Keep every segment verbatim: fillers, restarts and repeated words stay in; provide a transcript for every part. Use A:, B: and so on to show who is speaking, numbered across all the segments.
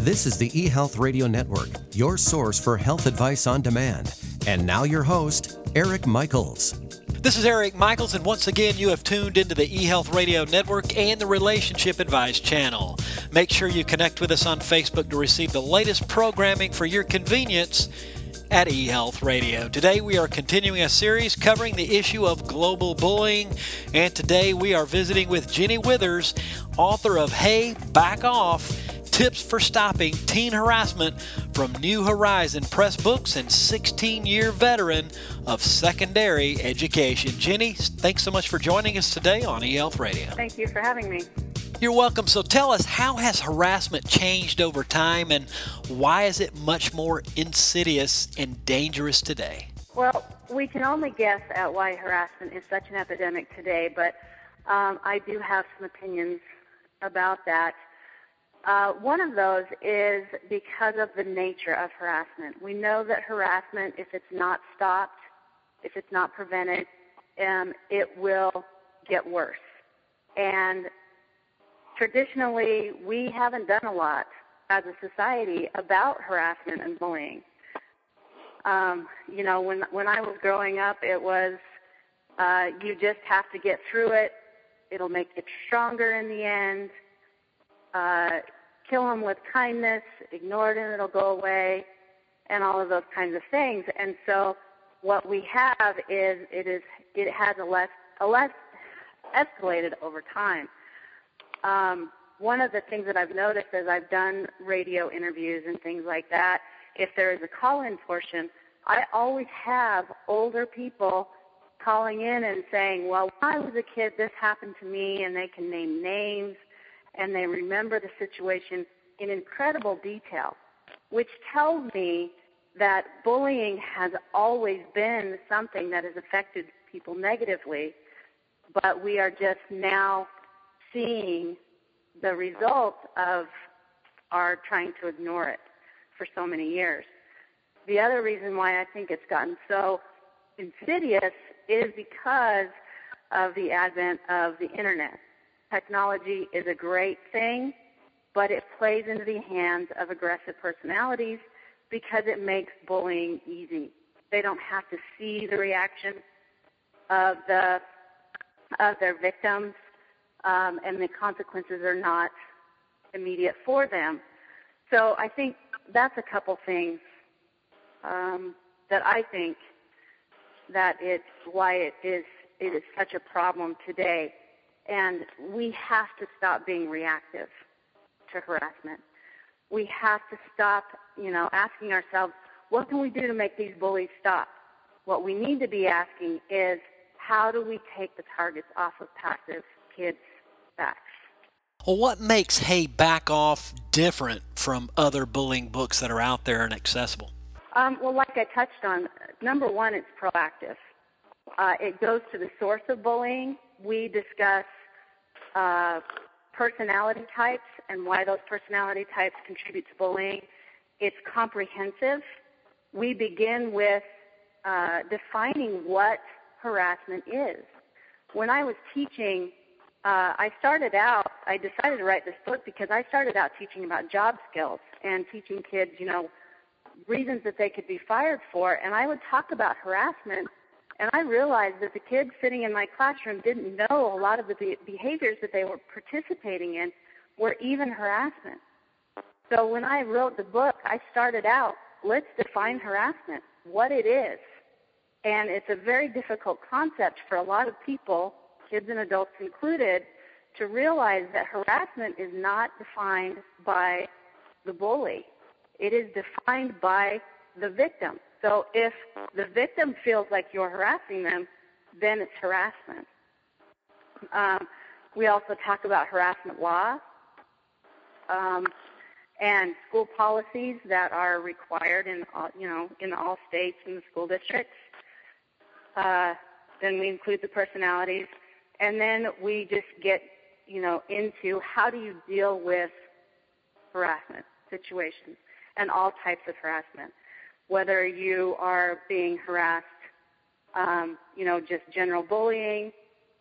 A: This is the eHealth Radio Network, your source for health advice on demand. And now your host, Eric Michaels.
B: This is Eric Michaels, and once again, you have tuned into the eHealth Radio Network and the Relationship Advice channel. Make sure you connect with us on Facebook to receive the latest programming for your convenience at eHealth Radio. Today we are continuing a series covering the issue of global bullying, and today we are visiting with Jenny Withers, author of Hey, Back Off! Tips for Stopping Teen Harassment from New Horizon Press Books and sixteen-year veteran of secondary education. Jenny, thanks so much for joining us today on eHealth Radio.
C: Thank you for having me.
B: You're welcome. So tell us, how has harassment changed over time, and why is it much more insidious and dangerous today?
C: Well, we can only guess at why harassment is such an epidemic today, but um, I do have some opinions about that. Uh, one of those is because of the nature of harassment. We know that harassment, if it's not stopped, if it's not prevented, um, it will get worse. And traditionally, we haven't done a lot as a society about harassment and bullying. Um, you know, when when I was growing up, it was uh, you just have to get through it. It'll make you stronger in the end. Uh, kill them with kindness, ignore it and it'll go away, and all of those kinds of things. And so what we have is it is it has a less a less escalated over time. Um, one of the things that I've noticed as I've done radio interviews and things like that, if there is a call-in portion, I always have older people calling in and saying, well, when I was a kid, this happened to me, and they can name names, and they remember the situation in incredible detail, which tells me that bullying has always been something that has affected people negatively, but we are just now seeing the result of our trying to ignore it for so many years. The other reason why I think it's gotten so insidious is because of the advent of the internet. Technology is a great thing, but it plays into the hands of aggressive personalities because it makes bullying easy. They don't have to see the reaction of the of their victims, um, and the consequences are not immediate for them. So I think that's a couple things um, that I think that it's why it is it is such a problem today. And we have to stop being reactive to harassment. We have to stop, you know, asking ourselves, what can we do to make these bullies stop? What we need to be asking is, how do we take the targets off of passive kids' backs?
B: Well, what makes Hey, Back Off different from other bullying books that are out there and accessible?
C: Um, well, like I touched on, number one, it's proactive. Uh, it goes to the source of bullying. We discuss uh, personality types and why those personality types contribute to bullying. It's comprehensive. We begin with uh, defining what harassment is. When I was teaching, uh, I started out, I decided to write this book because I started out teaching about job skills and teaching kids, you know, reasons that they could be fired for, and I would talk about harassment. And I realized that the kids sitting in my classroom didn't know a lot of the be- behaviors that they were participating in were even harassment. So when I wrote the book, I started out, let's define harassment, what it is. And it's a very difficult concept for a lot of people, kids and adults included, to realize that harassment is not defined by the bully. It is defined by the victim. So if the victim feels like you're harassing them, then it's harassment. Um, we also talk about harassment law um, and school policies that are required in all, you know, in all states and the school districts. Uh, then we include the personalities, and then we just get, you know, into how do you deal with harassment situations and all types of harassment. Whether you are being harassed, um, you know, just general bullying,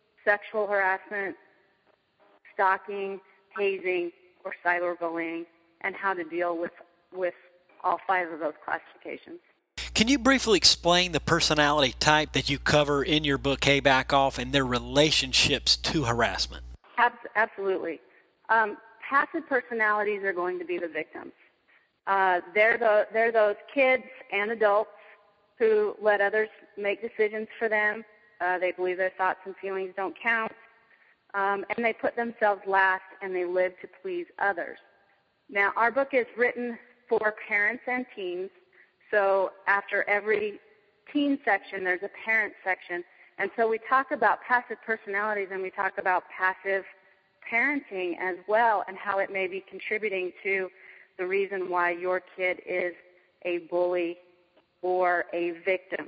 C: sexual harassment, stalking, hazing, or cyberbullying, and how to deal with, with all five of those classifications.
B: Can you briefly explain the personality type that you cover in your book, Hey Back Off, and their relationships to harassment?
C: Absolutely. Um, passive personalities are going to be the victims. Uh, they're, the, they're those kids and adults who let others make decisions for them. Uh, they believe their thoughts and feelings don't count. Um, and they put themselves last, and they live to please others. Now, our book is written for parents and teens, so after every teen section, there's a parent section. And so we talk about passive personalities, and we talk about passive parenting as well, and how it may be contributing to the reason why your kid is a bully or a victim.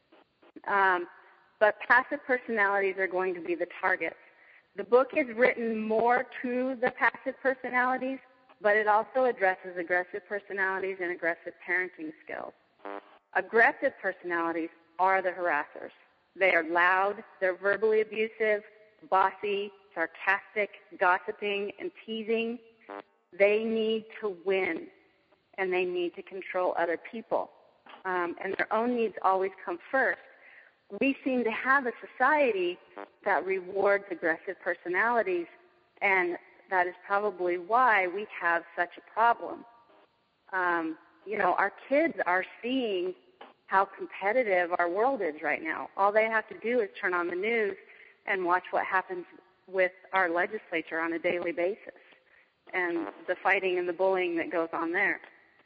C: Um, but passive personalities are going to be the targets. The book is written more to the passive personalities, but it also addresses aggressive personalities and aggressive parenting skills. Aggressive personalities are the harassers. They are loud, they're verbally abusive, bossy, sarcastic, gossiping, and teasing. They need to win, and they need to control other people. Um, and their own needs always come first. We seem to have a society that rewards aggressive personalities, and that is probably why we have such a problem. Um, you know, our kids are seeing how competitive our world is right now. All they have to do is turn on the news and watch what happens with our legislature on a daily basis and the fighting and the bullying that goes on there.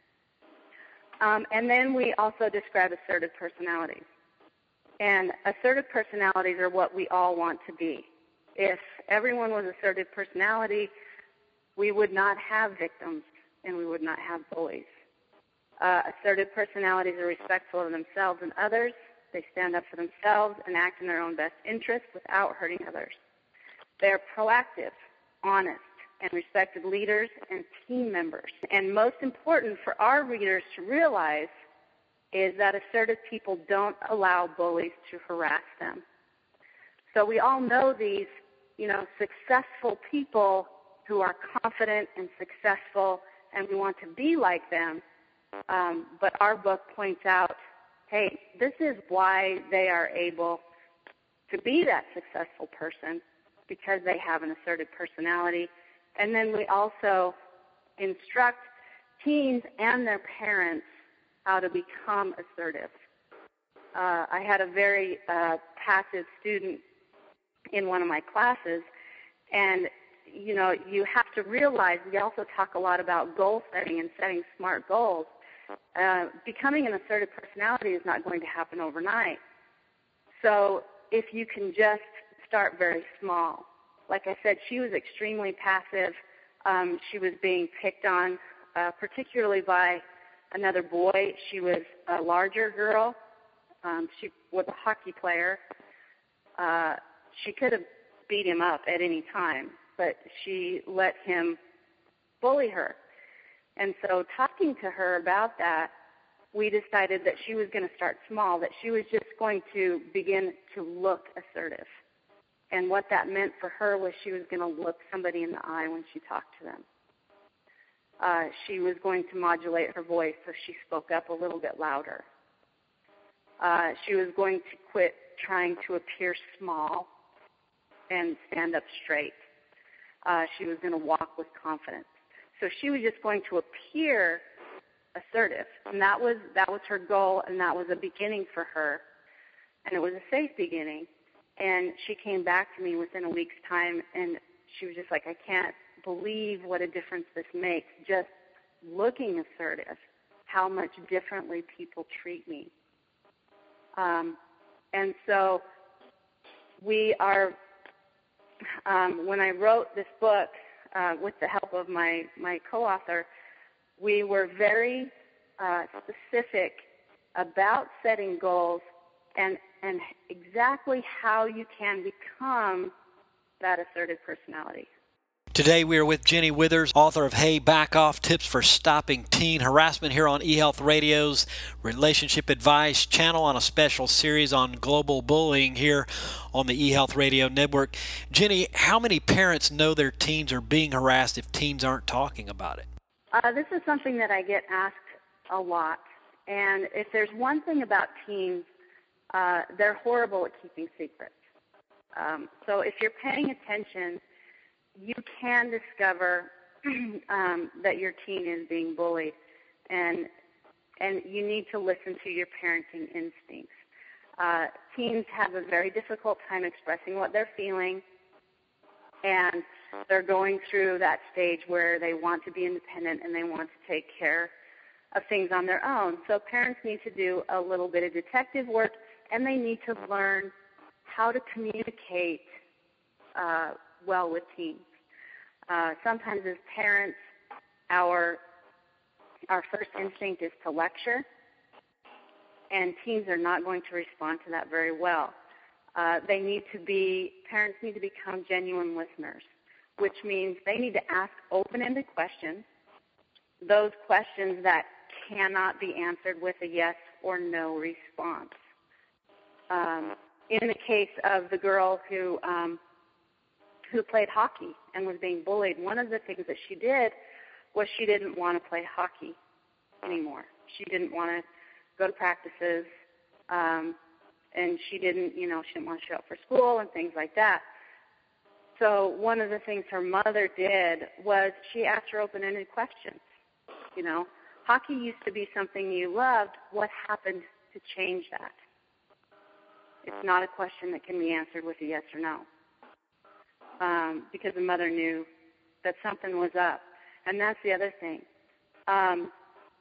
C: Um, and then we also describe assertive personalities. And assertive personalities are what we all want to be. If everyone was assertive personality, we would not have victims and we would not have bullies. Uh, assertive personalities are respectful of themselves and others. They stand up for themselves and act in their own best interest without hurting others. They are proactive, honest, and respected leaders and team members. And most important for our readers to realize is that assertive people don't allow bullies to harass them. So we all know these, you know, successful people who are confident and successful, and we want to be like them. Um, but our book points out, hey, this is why they are able to be that successful person, because they have an assertive personality. And then we also instruct teens and their parents how to become assertive. Uh, I had a very uh, passive student in one of my classes, and, you know, you have to realize we also talk a lot about goal setting and setting smart goals. Uh, becoming an assertive personality is not going to happen overnight. So if you can just start very small. Like I said, she was extremely passive. Um, she was being picked on, uh, particularly by another boy. She was a larger girl. Um, she was a hockey player. Uh, she could have beat him up at any time, but she let him bully her. And so talking to her about that, we decided that she was going to start small, that she was just going to begin to look assertive. And what that meant for her was she was going to look somebody in the eye when she talked to them. Uh, she was going to modulate her voice, so she spoke up a little bit louder. Uh, she was going to quit trying to appear small and stand up straight. Uh, she was going to walk with confidence. So she was just going to appear assertive, and that was that was her goal, and that was a beginning for her, and it was a safe beginning. And she came back to me within a week's time, and she was just like, I can't believe what a difference this makes, just looking assertive, how much differently people treat me. Um, and so we are, um, when I wrote this book, uh, with the help of my, my co-author, we were very uh, specific about setting goals and and exactly how you can become that assertive personality.
B: Today we are with Jenny Withers, author of Hey Back Off, Tips for Stopping Teen Harassment, here on eHealth Radio's Relationship Advice channel, on a special series on global bullying here on the eHealth Radio Network. Jenny, how many parents know their teens are being harassed if teens aren't talking about it?
C: Uh, this is something that I get asked a lot. And if there's one thing about teens, uh, they're horrible at keeping secrets. Um, so if you're paying attention, you can discover um, that your teen is being bullied, and and you need to listen to your parenting instincts. Uh, teens have a very difficult time expressing what they're feeling, and they're going through that stage where they want to be independent and they want to take care of things on their own. So parents need to do a little bit of detective work, and they need to learn how to communicate uh, well with teens. Uh, sometimes as parents, our our first instinct is to lecture, and teens are not going to respond to that very well. Uh, they need to be, parents need to become genuine listeners, which means they need to ask open-ended questions, those questions that cannot be answered with a yes or no response. Um, in the case of the girl who um, who played hockey and was being bullied, one of the things that she did was she didn't want to play hockey anymore. She didn't want to go to practices, um, and she didn't, you know, she didn't want to show up for school and things like that. So one of the things her mother did was she asked her open-ended questions. You know, hockey used to be something you loved. What happened to change that? It's not a question that can be answered with a yes or no, um, because the mother knew that something was up. And that's the other thing. Um,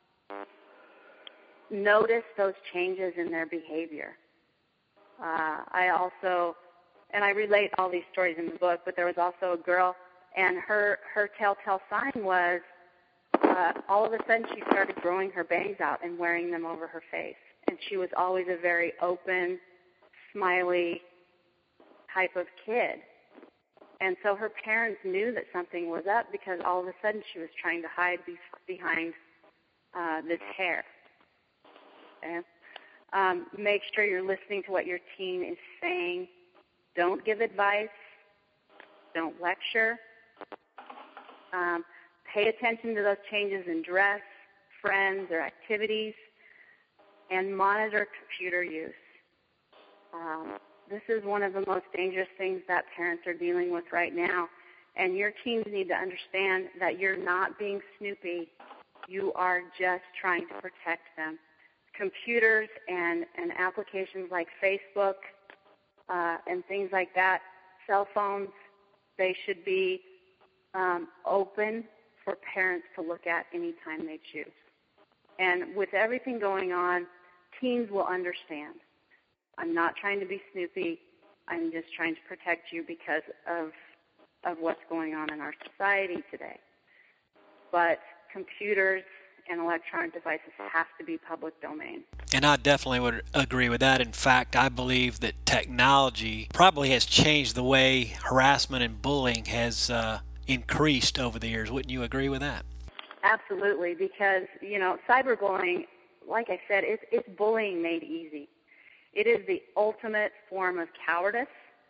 C: notice those changes in their behavior. Uh, I also, and I relate all these stories in the book, but there was also a girl, and her, her telltale sign was uh, all of a sudden she started growing her bangs out and wearing them over her face. And she was always a very open, smiley type of kid. And so her parents knew that something was up because all of a sudden she was trying to hide be- behind uh, this hair. Okay? Um, make sure you're listening to what your teen is saying. Don't give advice. Don't lecture. Um, pay attention to those changes in dress, friends, or activities, and monitor computer use. Um, this is one of the most dangerous things that parents are dealing with right now, and your teens need to understand that you're not being snoopy. You are just trying to protect them. Computers and, and applications like Facebook uh, and things like that, cell phones, they should be um, open for parents to look at anytime they choose. And with everything going on, teens will understand. I'm not trying to be snoopy. I'm just trying to protect you because of of what's going on in our society today. But computers and electronic devices have to be public domain.
B: And I definitely would agree with that. In fact, I believe that technology probably has changed the way harassment and bullying has uh, increased over the years. Wouldn't you agree with that?
C: Absolutely, because, you know, cyberbullying, like I said, it's, it's bullying made easy. It is the ultimate form of cowardice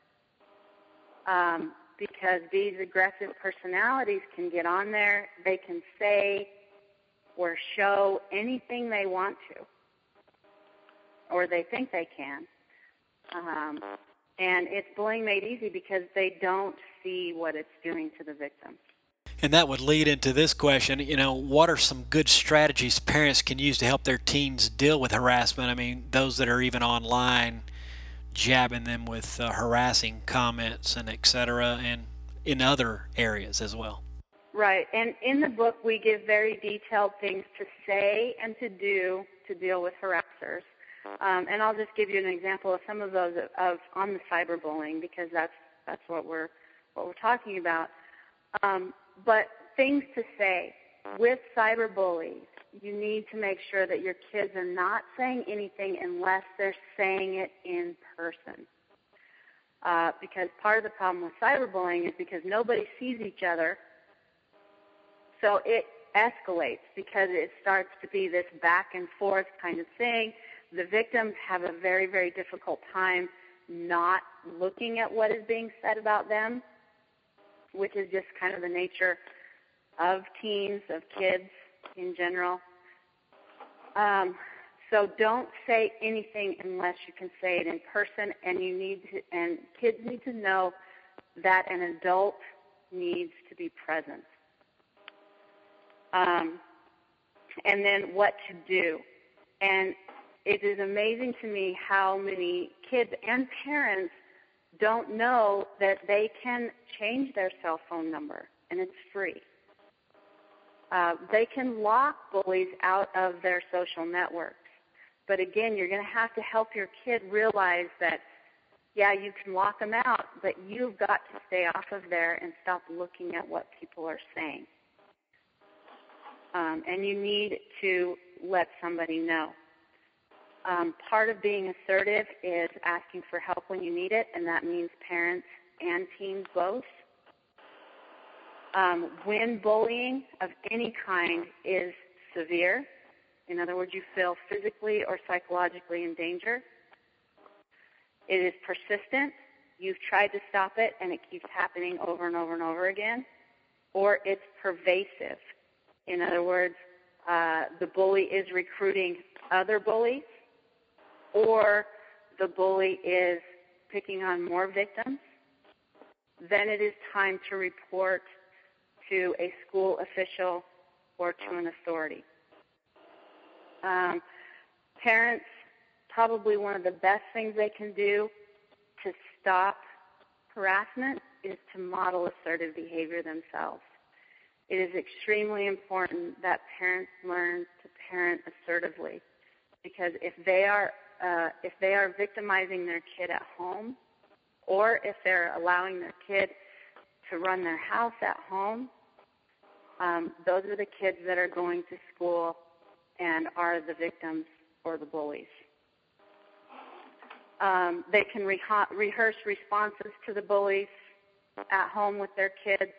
C: um, because these aggressive personalities can get on there. They can say or show anything they want to, or they think they can. Um, and it's bullying made easy because they don't see what it's doing to the victim.
B: And that would lead into this question, you know, what are some good strategies parents can use to help their teens deal with harassment? I mean, those that are even online, jabbing them with uh, harassing comments and et cetera, and in other areas as well.
C: Right. And in the book, we give very detailed things to say and to do to deal with harassers. Um, and I'll just give you an example of some of those of, of on the cyberbullying because that's that's what we're what we're talking about. Um, But things to say, with cyberbullies, you need to make sure that your kids are not saying anything unless they're saying it in person. Uh, because part of the problem with cyberbullying is because nobody sees each other, so it escalates because it starts to be this back and forth kind of thing. The victims have a very, very difficult time not looking at what is being said about them, which is just kind of the nature of teens, of kids in general. Um, so don't say anything unless you can say it in person, and you need to, and kids need to know that an adult needs to be present. Um, and then what to do. And it is amazing to me how many kids and parents don't know that they can change their cell phone number, and it's free. Uh, they can lock bullies out of their social networks. But again, you're going to have to help your kid realize that, yeah, you can lock them out, but you've got to stay off of there and stop looking at what people are saying. Um, and you need to let somebody know. Um, part of being assertive is asking for help when you need it, and that means parents and teens both. Um, when bullying of any kind is severe, in other words, you feel physically or psychologically in danger, it is persistent, you've tried to stop it and it keeps happening over and over and over again, or it's pervasive. In other words, uh, the bully is recruiting other bullies, or the bully is picking on more victims, then it is time to report to a school official or to an authority. Um, parents, probably one of the best things they can do to stop harassment is to model assertive behavior themselves. It is extremely important that parents learn to parent assertively, because if they are uh, if they are victimizing their kid at home, or if they're allowing their kid to run their house at home, um, those are the kids that are going to school and are the victims or the bullies. Um, they can re- rehearse responses to the bullies at home with their kids.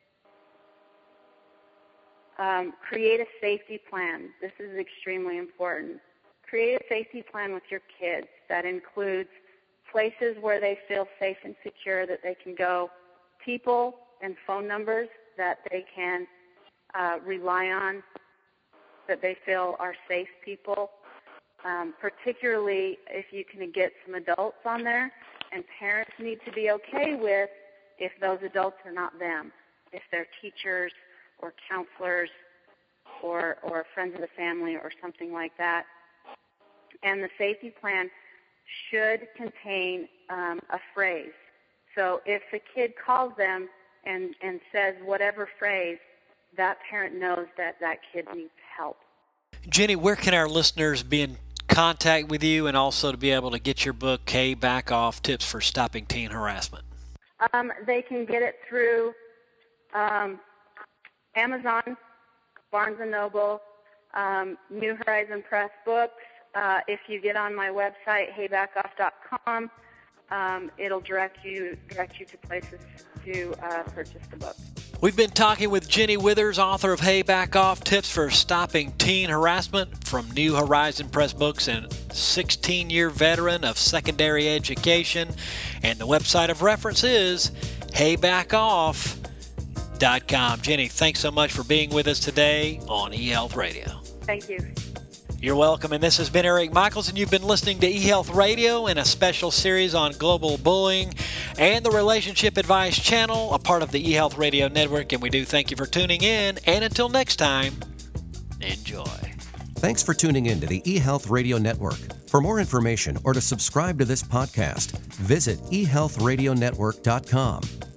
C: Um, create a safety plan. This is extremely important. Create a safety plan with your kids that includes places where they feel safe and secure that they can go, people and phone numbers that they can uh, rely on, that they feel are safe people, um, particularly if you can get some adults on there. And parents need to be okay with if those adults are not them, if they're teachers or counselors or, or friends of the family or something like that. And the safety plan should contain um, a phrase. So if the kid calls them and, and says whatever phrase, that parent knows that that kid needs help.
B: Jenny, where can our listeners be in contact with you, and also to be able to get your book, Hey, Back Off, Tips for Stopping Teen Harassment?
C: Um, they can get it through um, Amazon, Barnes and Noble, um, New Horizon Press Books. Uh, if you get on my website, hey back off dot com, um, it'll direct you direct you to places to uh, purchase the book.
B: We've been talking with Jenny Withers, author of Hey, Back Off, Tips for Stopping Teen Harassment, from New Horizon Press Books, and sixteen-year veteran of secondary education. And the website of reference is hey back off dot com. Jenny, thanks so much for being with us today on eHealth Radio.
C: Thank you.
B: You're welcome, and this has been Eric Michaels, and you've been listening to eHealth Radio in a special series on global bullying and the Relationship Advice Channel, a part of the eHealth Radio Network, and we do thank you for tuning in, and until next time, enjoy.
A: Thanks for tuning in to the eHealth Radio Network. For more information or to subscribe to this podcast, visit e health radio network dot com.